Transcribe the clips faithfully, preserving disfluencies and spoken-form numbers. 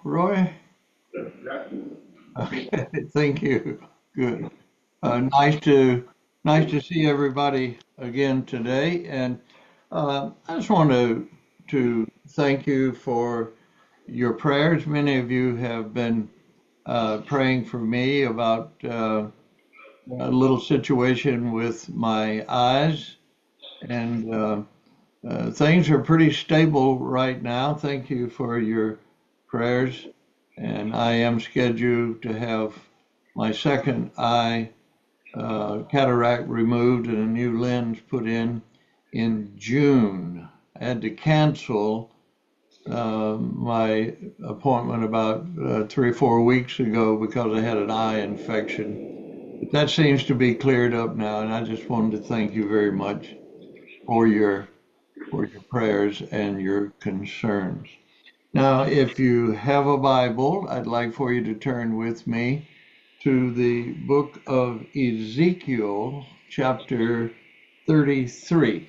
Roy? Okay, thank you. Good. Uh, nice to nice to see everybody again today, and uh, I just want to to thank you for your prayers. Many of you have been uh, praying for me about uh, a little situation with my eyes, and uh, uh, things are pretty stable right now. Thank you for your prayers, and I am scheduled to have my second eye uh, cataract removed and a new lens put in in June. I had to cancel uh, my appointment about uh, three or four weeks ago because I had an eye infection. But that seems to be cleared up now, and I just wanted to thank you very much for your for your prayers and your concerns. Now, if you have a Bible, I'd like for you to turn with me to the book of Ezekiel, chapter thirty-three.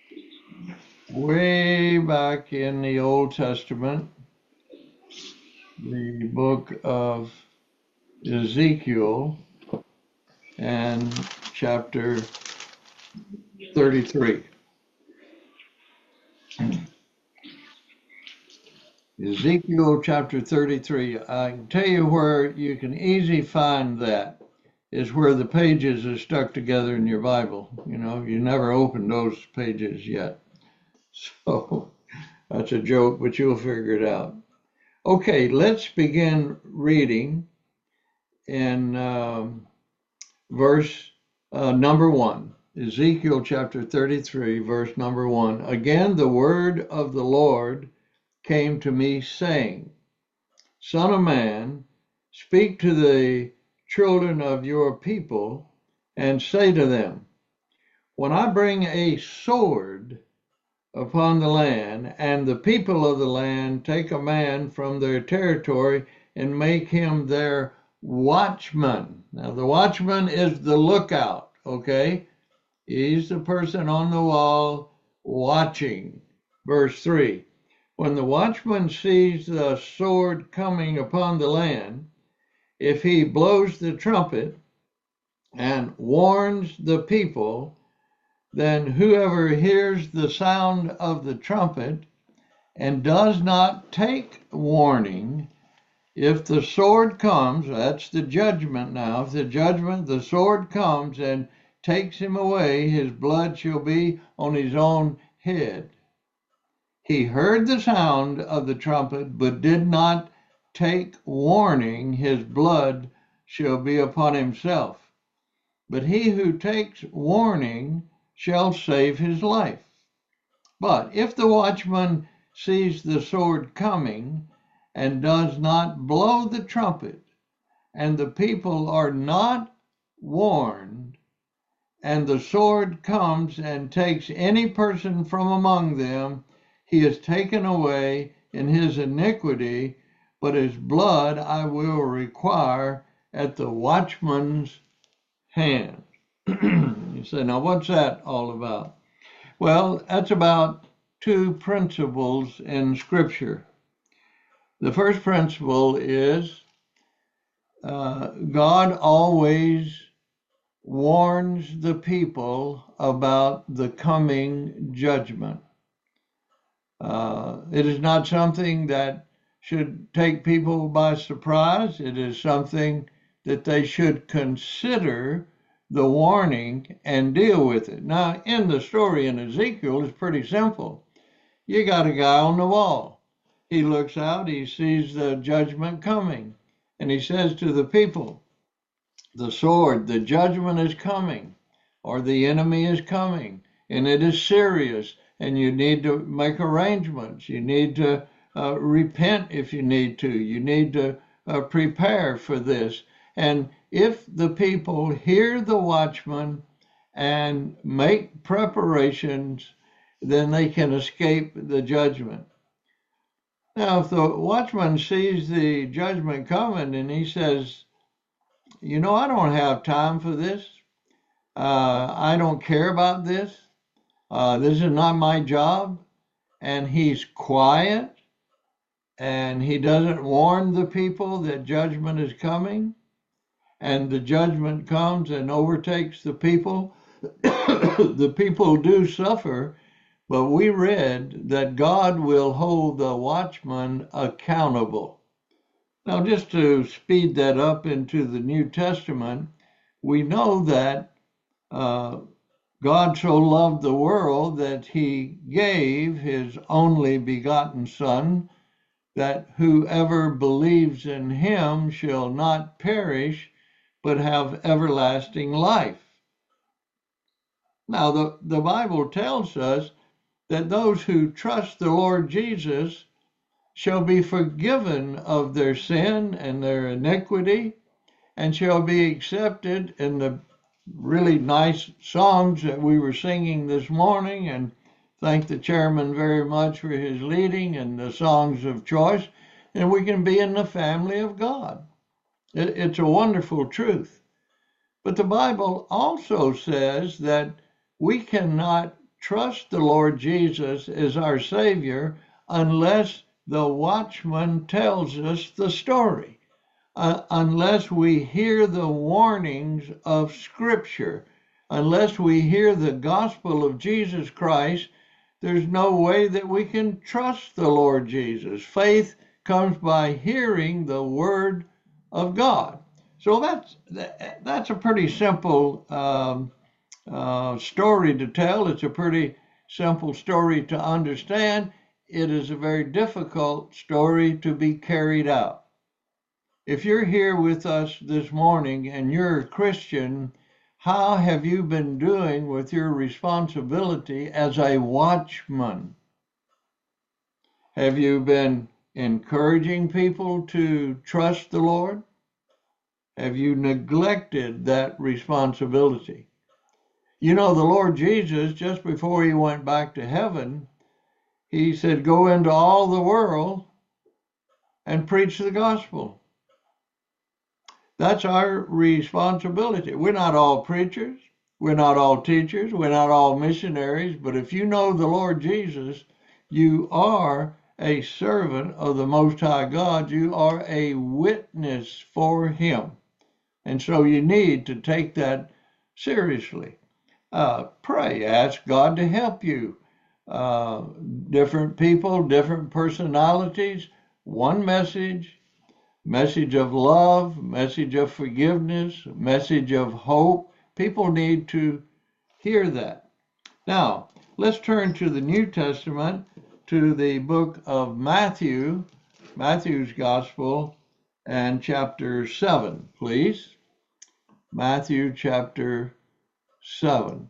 Way back in the Old Testament, the book of Ezekiel and chapter thirty-three. Ezekiel chapter thirty-three. I can tell you where you can easily find that is where the pages are stuck together in your Bible. You know, you never opened those pages yet. So that's a joke, but you'll figure it out. Okay, let's begin reading in um, verse uh, number one. Ezekiel chapter thirty-three, verse number one. Again, the word of the Lord came to me, saying, Son of man, speak to the children of your people and say to them, when I bring a sword upon the land, and the people of the land take a man from their territory and make him their watchman. Now, the watchman is the lookout, okay? He's the person on the wall watching. Verse three. When the watchman sees the sword coming upon the land, if he blows the trumpet and warns the people, then whoever hears the sound of the trumpet and does not take warning, if the sword comes, that's the judgment now, if the judgment, the sword comes and takes him away, his blood shall be on his own head. He heard the sound of the trumpet, but did not take warning, his blood shall be upon himself. But he who takes warning shall save his life. But if the watchman sees the sword coming and does not blow the trumpet, and the people are not warned, and the sword comes and takes any person from among them, he is taken away in his iniquity, but his blood I will require at the watchman's hand. You say, now what's that all about? Well, that's about two principles in Scripture. The first principle is uh, God always warns the people about the coming judgment. Uh, it is not something that should take people by surprise. It is something that they should consider the warning and deal with it. Now, in the story in Ezekiel, it's pretty simple. You got a guy on the wall. He looks out, he sees the judgment coming, and he says to the people, the sword, the judgment is coming, or the enemy is coming, and it is serious, and you need to make arrangements. You need to uh, repent if you need to. You need to uh, prepare for this. And if the people hear the watchman and make preparations, then they can escape the judgment. Now, if the watchman sees the judgment coming and he says, you know, I don't have time for this. Uh, I don't care about this. Uh, this is not my job. And he's quiet. and he doesn't warn the people that judgment is coming, and the judgment comes and overtakes the people, the people do suffer, but we read that God will hold the watchman accountable. Now, just to speed that up into the New Testament, we know that uh, God so loved the world that he gave his only begotten Son, that whoever believes in him shall not perish, but have everlasting life. Now, the, the Bible tells us that those who trust the Lord Jesus shall be forgiven of their sin and their iniquity, and shall be accepted in the really nice songs that we were singing this morning, and thank the chairman very much for his leading and the songs of choice, and we can be in the family of God. It, it's a wonderful truth. But the Bible also says that we cannot trust the Lord Jesus as our Savior unless the watchman tells us the story, uh, unless we hear the warnings of Scripture, unless we hear the gospel of Jesus Christ. There's no way that we can trust the Lord Jesus. Faith comes by hearing the word of God. So that's that's a pretty simple um, uh, story to tell. It's a pretty simple story to understand. It is a very difficult story to be carried out. If you're here with us this morning and you're a Christian, how have you been doing with your responsibility as a watchman? Have you been encouraging people to trust the Lord? Have you neglected that responsibility? You know, the Lord Jesus, just before he went back to heaven, he said, go into all the world and preach the gospel. That's our responsibility. We're not all preachers. We're not all teachers. We're not all missionaries. But if you know the Lord Jesus, you are a servant of the Most High God. You are a witness for him. And so you need to take that seriously. Uh, pray, ask God to help you. Uh, different people, different personalities, one message, message of love, message of forgiveness, message of hope. People need to hear that. Now, let's turn to the New Testament, to the book of Matthew, Matthew's Gospel, and chapter seven, please. Matthew chapter seven.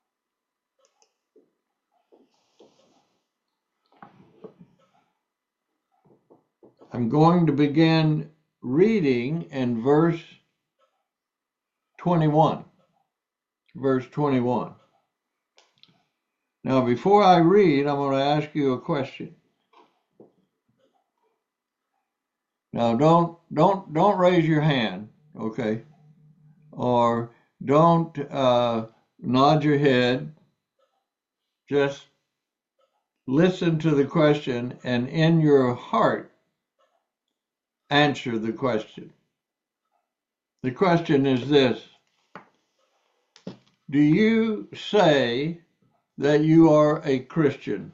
I'm going to begin reading in verse twenty-one. Verse twenty-one. Now, before I read, I'm going to ask you a question. Now, don't don't don't raise your hand, okay? Or don't uh, nod your head. Just listen to the question, and in your heart, answer the question. The question is this: do you say that you are a Christian?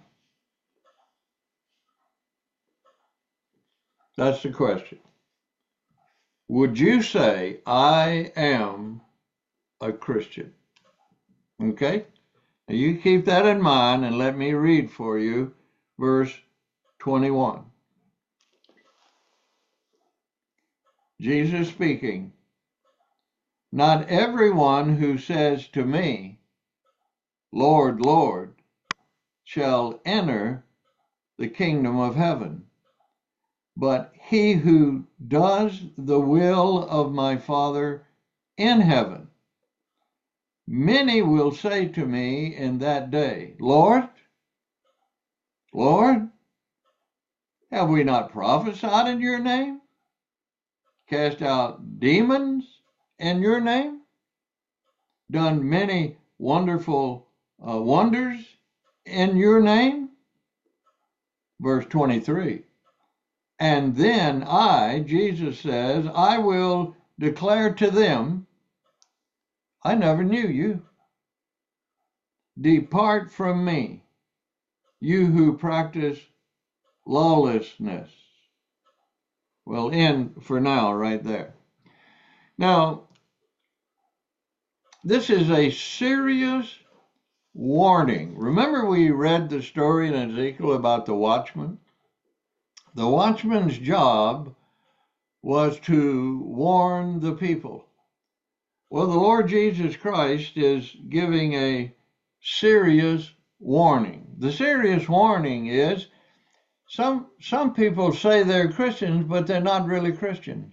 That's the question. Would you say, I am a Christian? Okay? Now you keep that in mind and let me read for you verse twenty-one. Jesus speaking, not everyone who says to me, Lord, Lord, shall enter the kingdom of heaven, but he who does the will of my Father in heaven. Many will say to me in that day, Lord, Lord, have we not prophesied in your name? Cast out demons in your name? Done many wonderful uh, wonders in your name? Verse twenty-three. And then I, Jesus says, I will declare to them, I never knew you. Depart from me, you who practice lawlessness. Well, end for now right there. Now, this is a serious warning. Remember we read the story in Ezekiel about the watchman? The watchman's job was to warn the people. Well, the Lord Jesus Christ is giving a serious warning. The serious warning is some, some people say they're Christians, but they're not really Christians.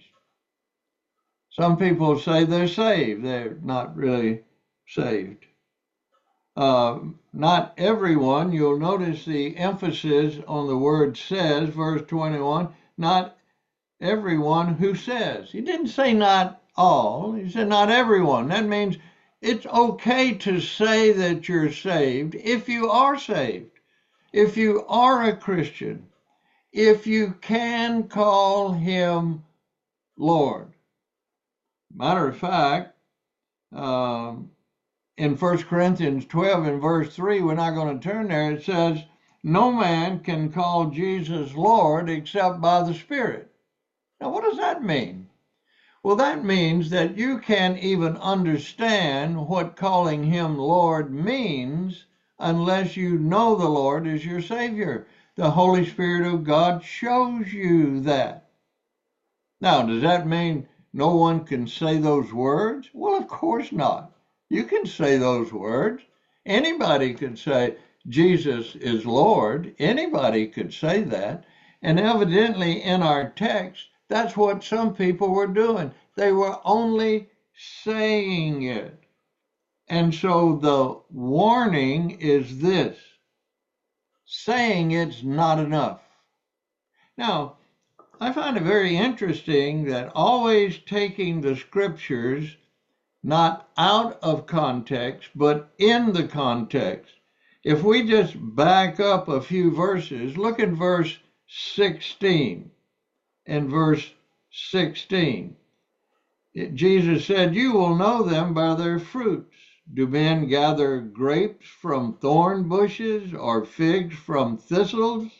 Some people say they're saved. They're not really saved. Uh, not everyone, you'll notice the emphasis on the word says, verse twenty-one, not everyone who says. He didn't say not all, he said not everyone. That means it's okay to say that you're saved if you are saved, if you are a Christian, if you can call him Lord. Matter of fact, um, in First Corinthians twelve and verse three, we're not going to turn there, it says, no man can call Jesus Lord except by the Spirit. Now, what does that mean? Well, that means that you can't even understand what calling him Lord means unless you know the Lord is your Savior. The Holy Spirit of God shows you that. Now, does that mean no one can say those words? Well, of course not. You can say those words. Anybody could say, Jesus is Lord. Anybody could say that. And evidently in our text, that's what some people were doing. They were only saying it. And so the warning is this: saying it's not enough. Now, I find it very interesting that always taking the scriptures not out of context, but in the context. If we just back up a few verses, look at verse sixteen. In verse sixteen, it, Jesus said, you will know them by their fruits. Do men gather grapes from thorn bushes or figs from thistles?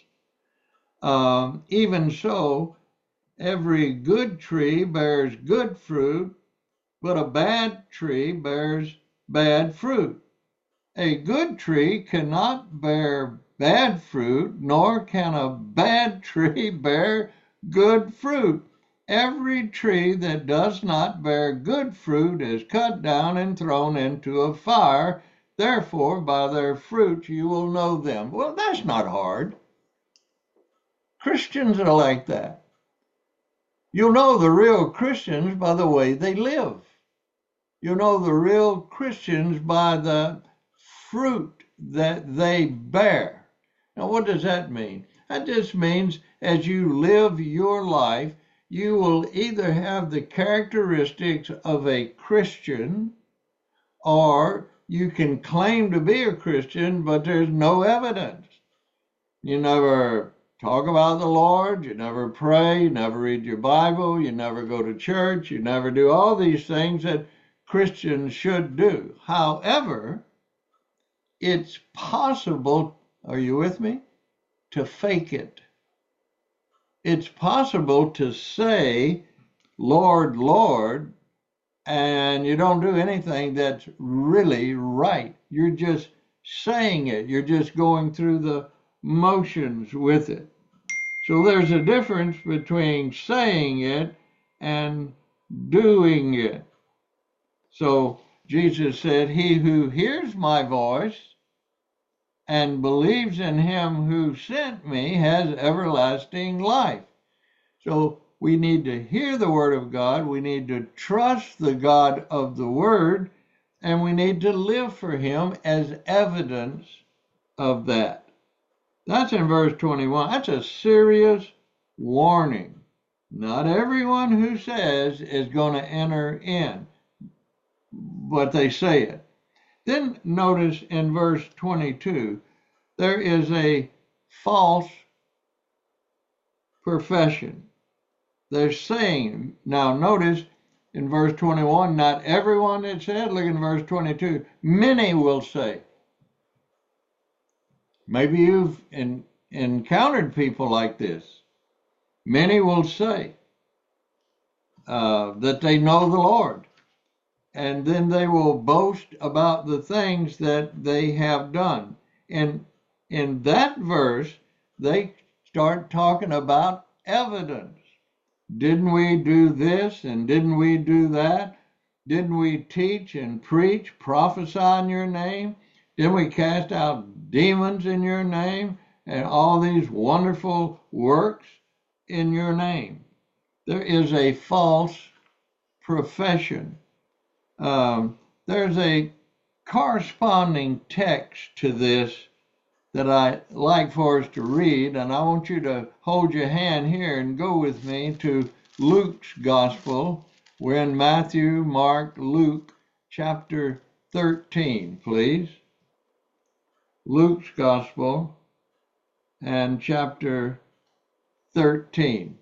Um, even so, every good tree bears good fruit, but a bad tree bears bad fruit. A good tree cannot bear bad fruit, nor can a bad tree bear good fruit. Every tree that does not bear good fruit is cut down and thrown into a fire. Therefore, by their fruits you will know them. Well, that's not hard. Christians are like that. You'll know the real Christians by the way they live. You know the real Christians by the fruit that they bear. Now, what does that mean? That just means as you live your life, you will either have the characteristics of a Christian, or you can claim to be a Christian, but there's no evidence. You never talk about the Lord, you never pray, you never read your Bible, you never go to church, you never do all these things that Christians should do. However, it's possible, are you with me, to fake it. It's possible to say, Lord, Lord, and you don't do anything that's really right. You're just saying it. You're just going through the motions with it. So there's a difference between saying it and doing it. So Jesus said, he who hears my voice and believes in him who sent me has everlasting life. So we need to hear the word of God, we need to trust the God of the word, and we need to live for him as evidence of that. That's in verse twenty-one. That's a serious warning. Not everyone who says is going to enter in, but they say it. Then notice in verse twenty-two, there is a false profession. They're saying, now notice in verse twenty-one, not everyone that said, look in verse twenty-two, many will say. Maybe you've in, encountered people like this. Many will say uh, that they know the Lord, and then they will boast about the things that they have done. And in that verse, they start talking about evidence. Didn't we do this and didn't we do that? Didn't we teach and preach, prophesy in your name? Didn't we cast out demons in your name and all these wonderful works in your name? There is a false profession. Um, there's a corresponding text to this that I like for us to read, and I want you to hold your hand here and go with me to Luke's Gospel. We're in Matthew, Mark, Luke, chapter thirteen, please. Luke's Gospel and chapter thirteen.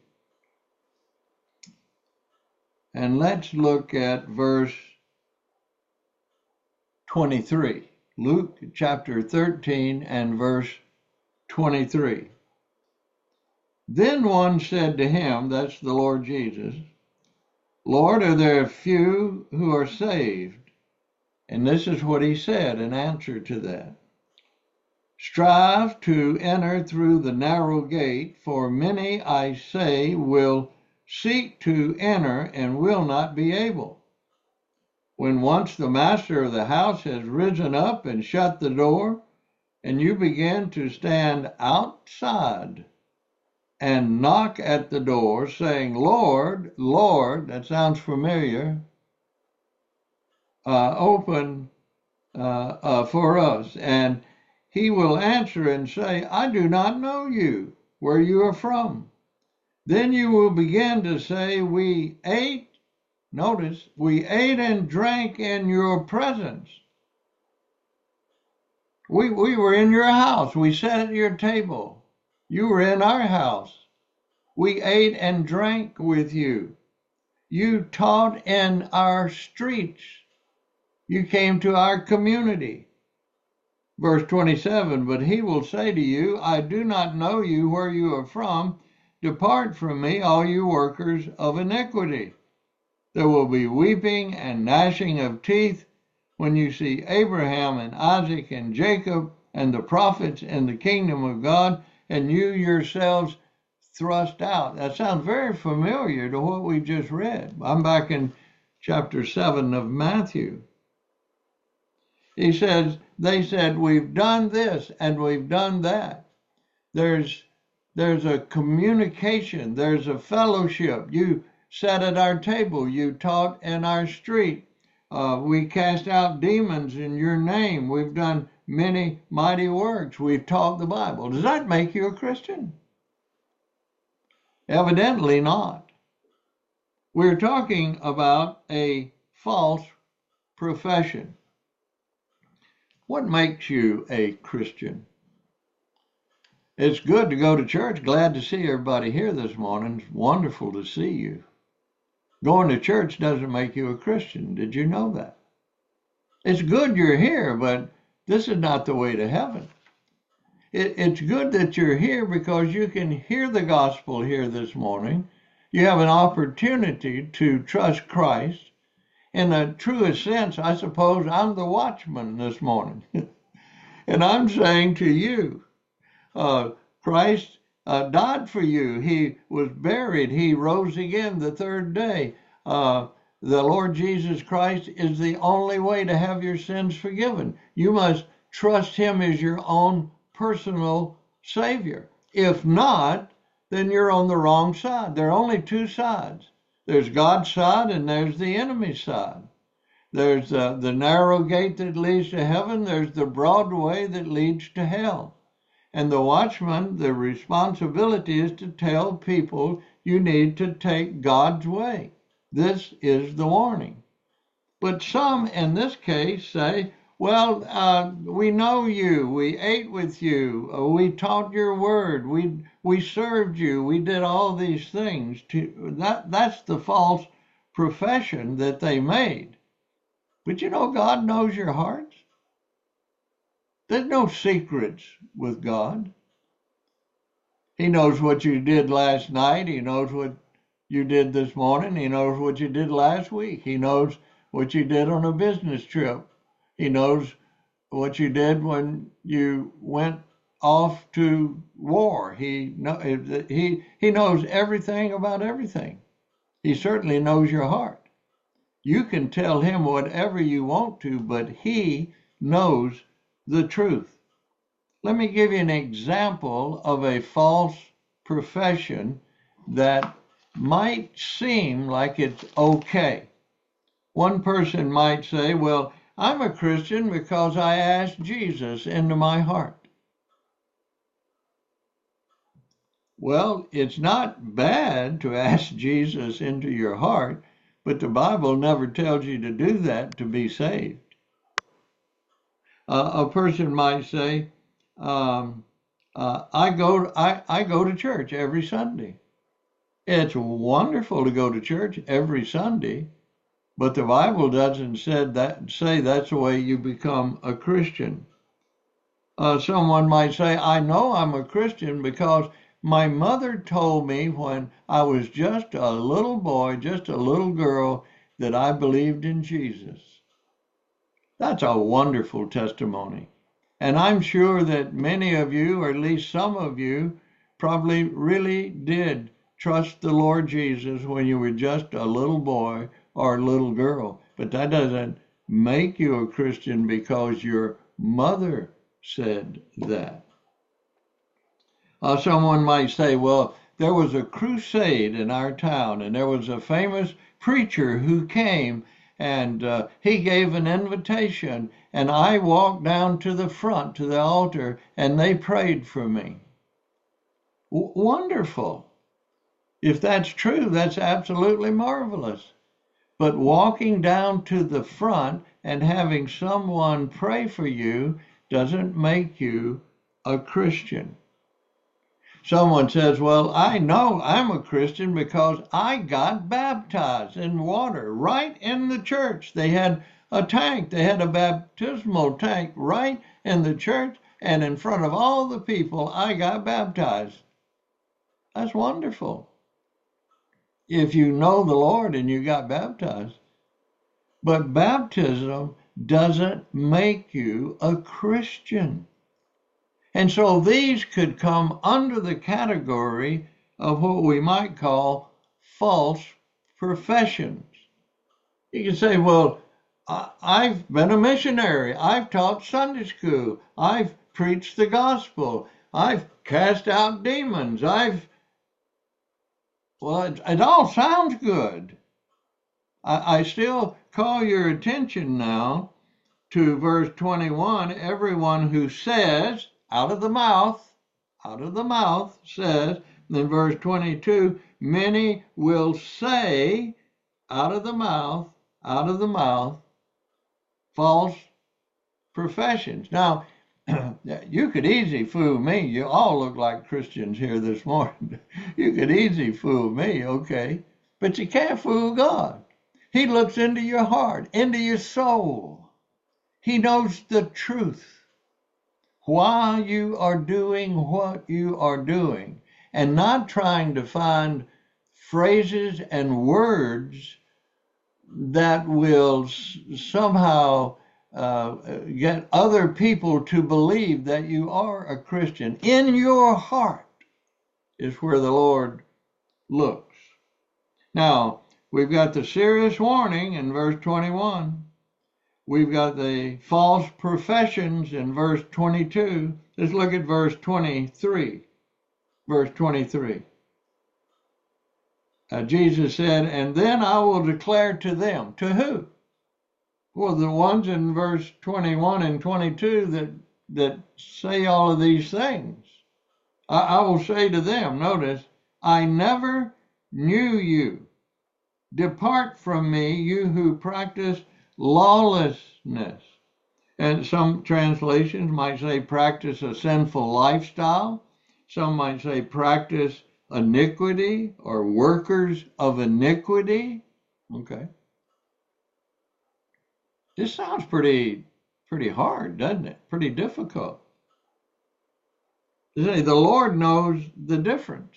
And let's look at verse twenty-three. Luke chapter thirteen and verse twenty-three. Then one said to him, that's the Lord Jesus, Lord, are there few who are saved? And this is what he said in answer to that. Strive to enter through the narrow gate, for many, I say, will seek to enter and will not be able. When once the master of the house has risen up and shut the door, and you begin to stand outside and knock at the door, saying, Lord, Lord, that sounds familiar, uh, open uh, uh, for us. And he will answer and say, I do not know you, where you are from. Then you will begin to say, we ate, notice, we ate and drank in your presence. We, we were in your house. We sat at your table. You were in our house. We ate and drank with you. You taught in our streets. You came to our community. Verse twenty-seven, but he will say to you, I do not know you, where you are from. Depart from me, all you workers of iniquity. There will be weeping and gnashing of teeth when you see Abraham and Isaac and Jacob and the prophets in the kingdom of God, and you yourselves thrust out. That sounds very familiar to what we just read. I'm back in chapter seven of Matthew. He says, they said, we've done this and we've done that. There's, there's a communication. There's a fellowship. You sat at our table. You taught in our street. Uh, we cast out demons in your name. We've done many mighty works. We've taught the Bible. Does that make you a Christian? Evidently not. We're talking about a false profession. What makes you a Christian? It's good to go to church. Glad to see everybody here this morning. It's wonderful to see you. Going to church doesn't make you a Christian. Did you know that? It's good you're here, but this is not the way to heaven. It, it's good that you're here because you can hear the gospel here this morning. You have an opportunity to trust Christ. In the truest sense, I suppose I'm the watchman this morning. And I'm saying to you, uh, Christ uh, died for you. He was buried. He rose again the third day. Uh, the Lord Jesus Christ is the only way to have your sins forgiven. You must trust him as your own personal Savior. If not, then you're on the wrong side. There are only two sides. There's God's side and there's the enemy's side. There's uh, the narrow gate that leads to heaven. There's the broad way that leads to hell. And the watchman, the responsibility is to tell people you need to take God's way. This is the warning. But some in this case say, Well, uh, we know you. We ate with you. Uh, we taught your word. We we served you. We did all these things. To that that's the false profession that they made. But you know, God knows your hearts. There's no secrets with God. He knows what you did last night. He knows what you did this morning. He knows what you did last week. He knows what you did on a business trip. He knows what you did when you went off to war. He know, he he knows everything about everything. He certainly knows your heart. You can tell him whatever you want to, but he knows the truth. Let me give you an example of a false profession that might seem like it's okay. One person might say, well, I'm a Christian because I asked Jesus into my heart. Well, it's not bad to ask Jesus into your heart, but the Bible never tells you to do that to be saved. Uh, a person might say, um, uh, I go I, I go to church every Sunday. It's wonderful to go to church every Sunday, but the Bible doesn't said that, say that's the way you become a Christian. Uh, someone might say, I know I'm a Christian because my mother told me when I was just a little boy, just a little girl, that I believed in Jesus. That's a wonderful testimony. And I'm sure that many of you, or at least some of you, probably really did trust the Lord Jesus when you were just a little boy or a little girl. But that doesn't make you a Christian because your mother said that. Uh, someone might say, well, there was a crusade in our town, and there was a famous preacher who came, and uh, he gave an invitation, and I walked down to the front, to the altar, and they prayed for me. W- wonderful. If that's true, that's absolutely marvelous. But walking down to the front and having someone pray for you doesn't make you a Christian. Someone says, well, I know I'm a Christian because I got baptized in water right in the church. They had a tank. They had a baptismal tank right in the church, and in front of all the people, I got baptized. That's wonderful. If you know the Lord and you got baptized. But baptism doesn't make you a Christian. And so these could come under the category of what we might call false professions. You can say, well, I've been a missionary. I've taught Sunday school. I've preached the gospel. I've cast out demons. I've, well, it, it all sounds good. I, I still call your attention now to verse twenty-one. Everyone who says, out of the mouth, out of the mouth says, then verse twenty-two, many will say, out of the mouth, out of the mouth, false professions. Now, you could easily fool me. You all look like Christians here this morning. You could easily fool me, okay? But you can't fool God. He looks into your heart, into your soul. He knows the truth. Why you are doing what you are doing, and not trying to find phrases and words that will somehow uh, get other people to believe that you are a Christian. In your heart is where the Lord looks. Now, we've got the serious warning in verse twenty-one. We've got the false professions in verse twenty-two. Let's look at verse twenty-three. Verse twenty-three. Uh, Jesus said, and then I will declare to them. To who? Well, the ones in verse twenty-one and twenty-two that, that say all of these things. I, I will say to them, notice, I never knew you. Depart from me, you who practice lawlessness. And some translations might say practice a sinful lifestyle. Some might say practice iniquity or workers of iniquity. Okay. This sounds pretty pretty hard, doesn't it? Pretty difficult. The Lord knows the difference.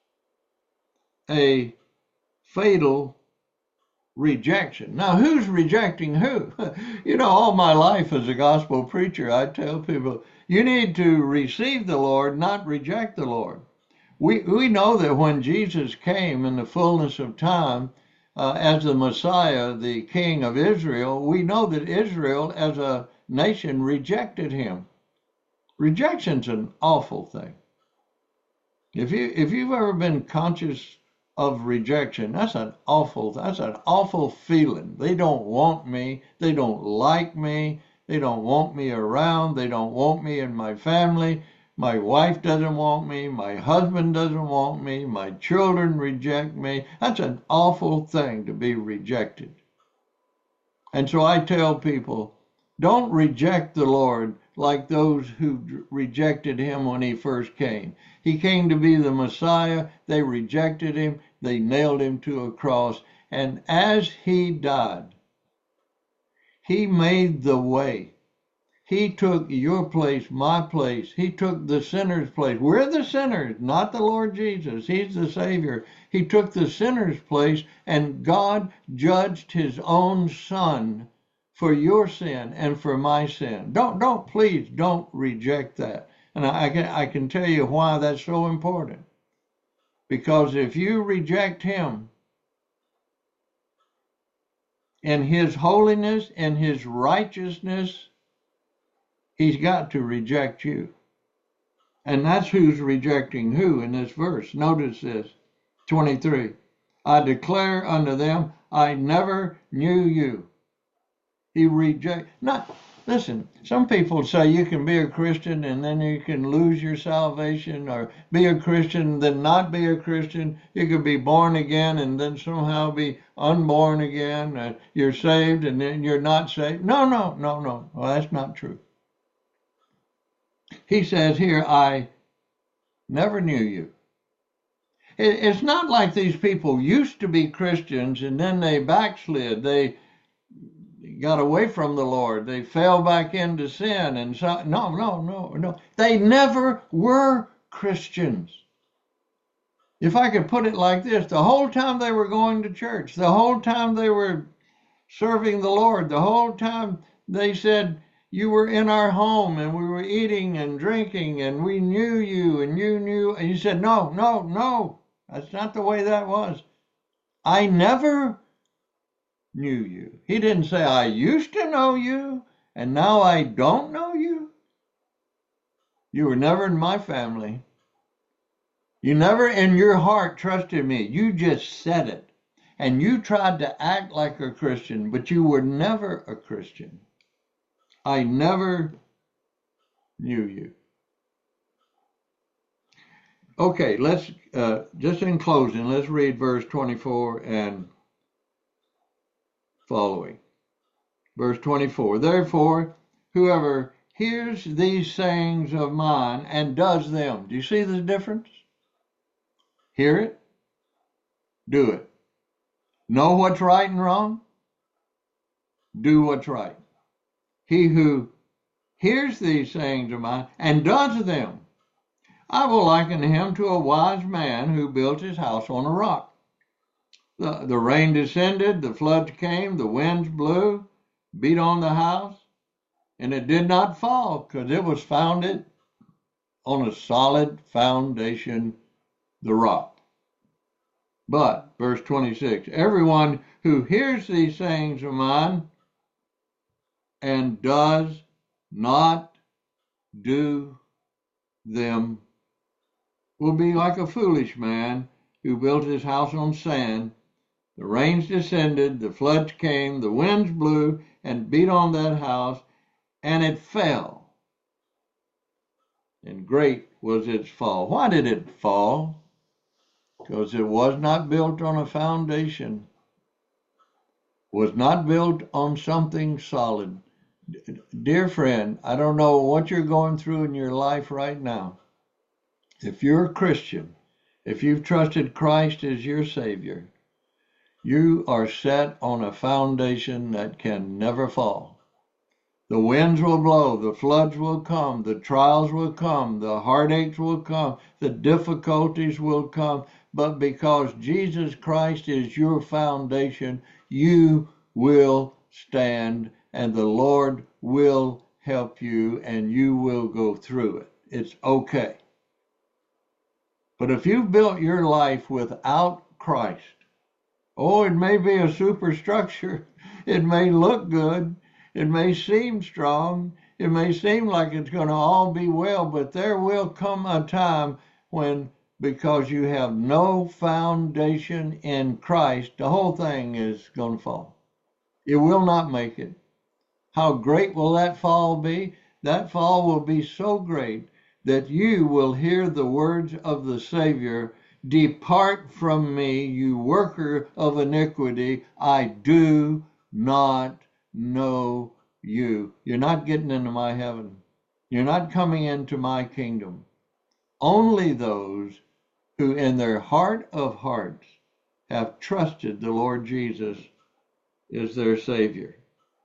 A fatal rejection. Now, who's rejecting who? You know, all my life as a gospel preacher, I tell people, you need to receive the Lord, not reject the Lord. We, we know that when Jesus came in the fullness of time uh, as the Messiah, the King of Israel, we know that Israel as a nation rejected him. Rejection's an awful thing. If you if you've ever been conscious of rejection, that's an awful that's an awful feeling. They don't want me, they don't like me, they don't want me around, they don't want me in my family. My wife doesn't want me, my husband doesn't want me, my children reject me. That's an awful thing to be rejected. And so I tell people, don't reject the Lord like those who rejected him when he first came. He came to be the Messiah. They rejected him. They nailed him to a cross. And as he died, he made the way. He took your place, my place. He took the sinner's place. We're the sinners, not the Lord Jesus. He's the Savior. He took the sinner's place, and God judged his own son for your sin and for my sin. Don't, don't, please don't reject that. And I can, I can tell you why that's so important. Because if you reject him in his holiness and his righteousness, he's got to reject you. And that's who's rejecting who in this verse. Notice this, twenty-three. I declare unto them, I never knew you. He reject. Not, listen, some people say you can be a Christian and then you can lose your salvation, or be a Christian then not be a Christian. You could be born again and then somehow be unborn again. Uh, you're saved and then you're not saved. No, no, no, no. Well, that's not true. He says here, I never knew you. It's not like these people used to be Christians and then they backslid. They got away from the Lord. They fell back into sin. And so, no, no, no, no. They never were Christians. If I could put it like this, the whole time they were going to church, the whole time they were serving the Lord, the whole time they said, you were in our home and we were eating and drinking and we knew you and you knew. And you said, no, no, no, that's not the way that was. I never knew you. He didn't say, I used to know you and now I don't know you. You were never in my family. You never in your heart trusted me. You just said it. And you tried to act like a Christian, but you were never a Christian. I never knew you. Okay, let's, uh, just in closing, let's read verse twenty-four and following. Verse twenty-four, therefore, whoever hears these sayings of mine and does them. Do you see the difference? Hear it, do it. Know what's right and wrong, do what's right. He who hears these sayings of mine and does them, I will liken him to a wise man who built his house on a rock. The, the rain descended, the floods came, the winds blew, beat on the house, and it did not fall because it was founded on a solid foundation, the rock. But, verse twenty-six, everyone who hears these sayings of mine and does not do them will be like a foolish man who built his house on sand. The rains descended, the floods came, the winds blew and beat on that house, and it fell. And great was its fall. Why did it fall? Because it was not built on a foundation, was not built on something solid. Dear friend, I don't know what you're going through in your life right now. If you're a Christian, if you've trusted Christ as your Savior, you are set on a foundation that can never fall. The winds will blow, the floods will come, the trials will come, the heartaches will come, the difficulties will come, but because Jesus Christ is your foundation, you will stand, and the Lord will help you, and you will go through it. It's okay. But if you've built your life without Christ, oh, it may be a superstructure, it may look good, it may seem strong, it may seem like it's going to all be well, but there will come a time when, because you have no foundation in Christ, the whole thing is going to fall. It will not make it. How great will that fall be? That fall will be so great that you will hear the words of the Savior, "Depart from me, you worker of iniquity, I do not know you." You're not getting into my heaven. You're not coming into my kingdom. Only those who in their heart of hearts have trusted the Lord Jesus as their Savior.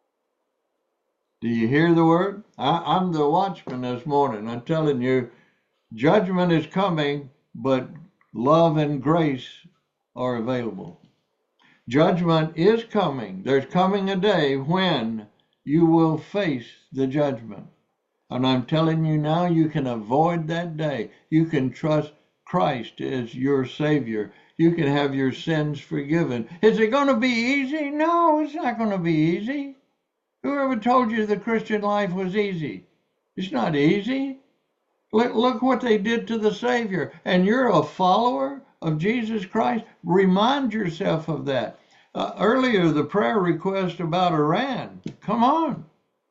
Do you hear the word? I, I'm the watchman this morning. I'm telling you, judgment is coming, but love and grace are available. Judgment is coming. There's coming a day when you will face the judgment. And I'm telling you now, you can avoid that day. You can trust Christ as your Savior. You can have your sins forgiven. Is it going to be easy? No, it's not going to be easy. Whoever told you the Christian life was easy? It's not easy. Look, look what they did to the Savior. And you're a follower of Jesus Christ. Remind yourself of that. Uh, earlier, the prayer request about Iran. Come on.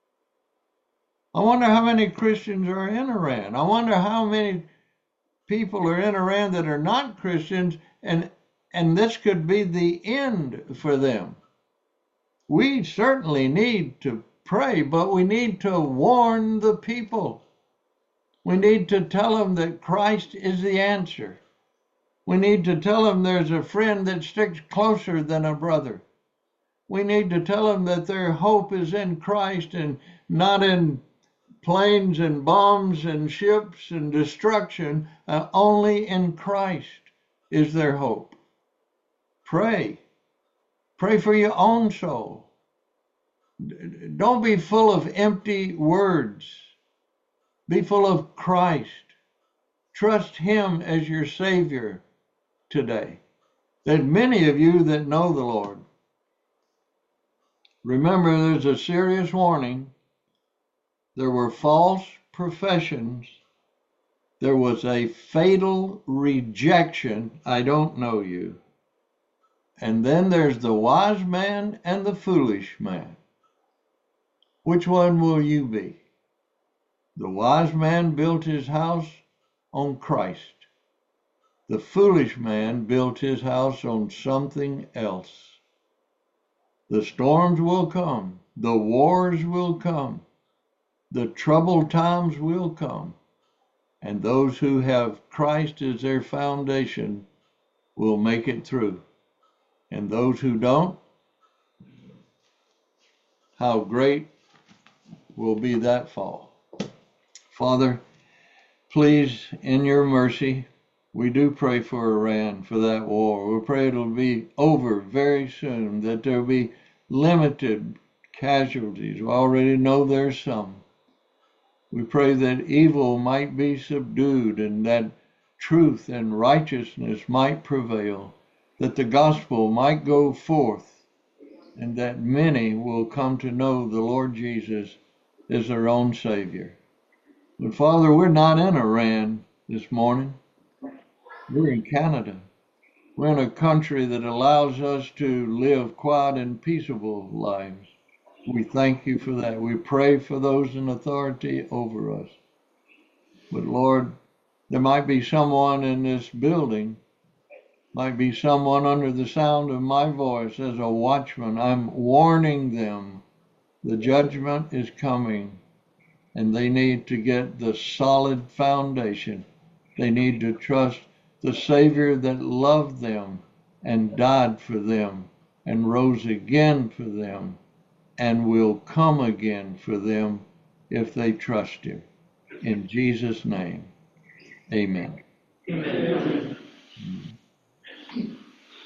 I wonder how many Christians are in Iran. I wonder how many people are in Iran that are not Christians, and, and this could be the end for them. We certainly need to pray, but we need to warn the people. We need to tell them that Christ is the answer. We need to tell them there's a friend that sticks closer than a brother. We need to tell them that their hope is in Christ and not in planes and bombs and ships and destruction. Uh, only in Christ is their hope. Pray. Pray for your own soul. Don't be full of empty words. Be full of Christ. Trust Him as your Savior today. There's many of you that know the Lord. Remember, there's a serious warning. There were false professions. There was a fatal rejection. I don't know you. And then there's the wise man and the foolish man. Which one will you be? The wise man built his house on Christ. The foolish man built his house on something else. The storms will come. The wars will come. The troubled times will come. And those who have Christ as their foundation will make it through. And those who don't, how great will be that fall. Father, please, in your mercy, we do pray for Iran, for that war. We pray it'll be over very soon, that there'll be limited casualties. We already know there's some. We pray that evil might be subdued and that truth and righteousness might prevail, that the gospel might go forth, and that many will come to know the Lord Jesus as their own Savior. But Father, we're not in Iran this morning. We're in Canada. We're in a country that allows us to live quiet and peaceable lives. We thank you for that. We pray for those in authority over us. But Lord, there might be someone in this building, might be someone under the sound of my voice as a watchman. I'm warning them The judgment is coming, and they need to get the solid foundation. They need to trust the Savior that loved them and died for them and rose again for them and will come again for them if they trust him. In Jesus' name, amen. Amen.